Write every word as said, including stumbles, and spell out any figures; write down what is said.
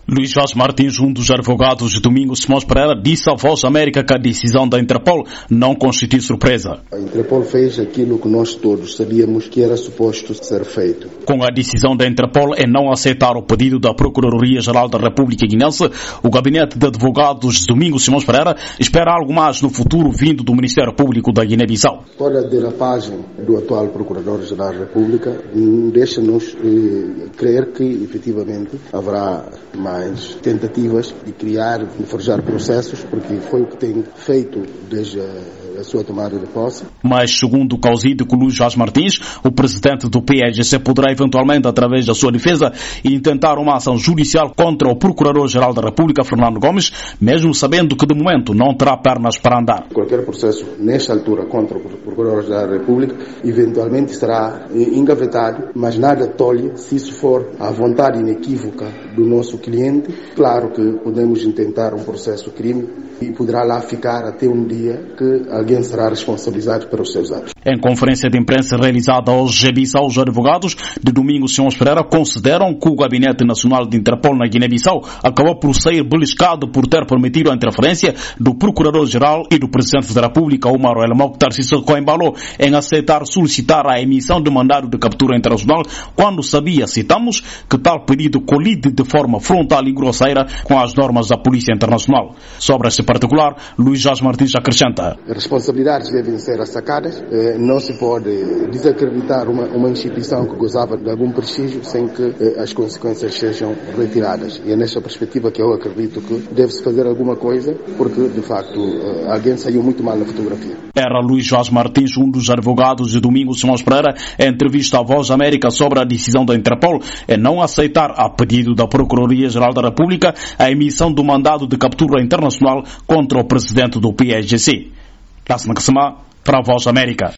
Luís Vaz Martins, um dos advogados de Domingos Simões Pereira, disse à Voz América que a decisão da Interpol não constitui surpresa. A Interpol fez aquilo que nós todos sabíamos que era suposto ser feito. Com a decisão da Interpol em não aceitar o pedido da Procuradoria-Geral da República Guinense, o gabinete de advogados de Domingos Simões Pereira espera algo mais no futuro vindo do Ministério Público da Guiné-Bissau. Toda a derrapagem do atual Procurador-Geral da República deixa-nos eh, crer que efetivamente haverá mais tentativas de criar, de forjar processos, porque foi o que tem feito desde a, a sua tomada de posse. Mas, segundo o causídico Luís Vaz Martins, o presidente do P A G C poderá eventualmente, através da sua defesa, intentar uma ação judicial contra o Procurador-Geral da República, Fernando Gomes, mesmo sabendo que de momento não terá pernas para andar. Qualquer processo, nesta altura, contra o Procurador-Geral da República, eventualmente será engavetado, mas nada tolhe se isso for a vontade inequívoca do nosso cliente. Claro que podemos intentar um processo crime e poderá lá ficar até um dia que alguém será responsabilizado pelos seus atos. Em conferência de imprensa realizada hoje em Bissau, os advogados de Domingos Simões Pereira consideram que o Gabinete Nacional de Interpol na Guiné-Bissau acabou por sair beliscado por ter permitido a interferência do Procurador-Geral e do Presidente da República, Omar El Mokhtar Sissoko Embalo, em aceitar solicitar a emissão de mandado de captura internacional quando sabia, citamos, que tal pedido colide de forma frontal e grosseira com as normas da Polícia Internacional. Sobre este particular, Luís Vaz Martins acrescenta: responsabilidades devem ser sacadas. Não se pode desacreditar uma, uma instituição que gozava de algum prestígio sem que as consequências sejam retiradas. E é nesta perspectiva que eu acredito que deve-se fazer alguma coisa, porque, de facto, alguém saiu muito mal na fotografia. Era Luís Vaz Martins, um dos advogados de Domingos Simões Pereira, em entrevista à Voz América sobre a decisão da Interpol em não aceitar, a pedido da Procuradoria-Geral da República, a emissão do mandado de captura internacional contra o presidente do P A G C. Para a Voz América.